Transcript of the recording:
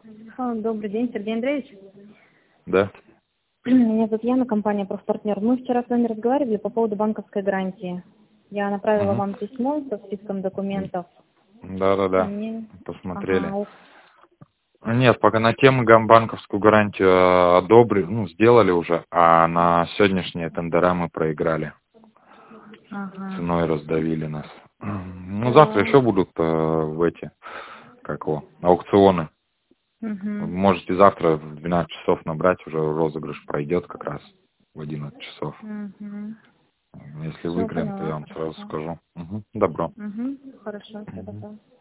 Добрый день, Сергей Андреевич. Да. Меня зовут Яна, компания «Профпартнер». Мы вчера с вами разговаривали по поводу банковской гарантии. Я направила вам письмо со списком документов. Да. Мне... Посмотрели. Ага. Нет, пока на тему банковскую гарантию одобрили, сделали уже, а на сегодняшние тендера мы проиграли. Ага. Ценой раздавили нас. Завтра еще будут аукционы. Можете завтра в 12 часов набрать, уже розыгрыш пройдет как раз в 11 часов. Если Всё, выиграем, то поняла, я вам хорошо. сразу скажу. Добро. Хорошо, все,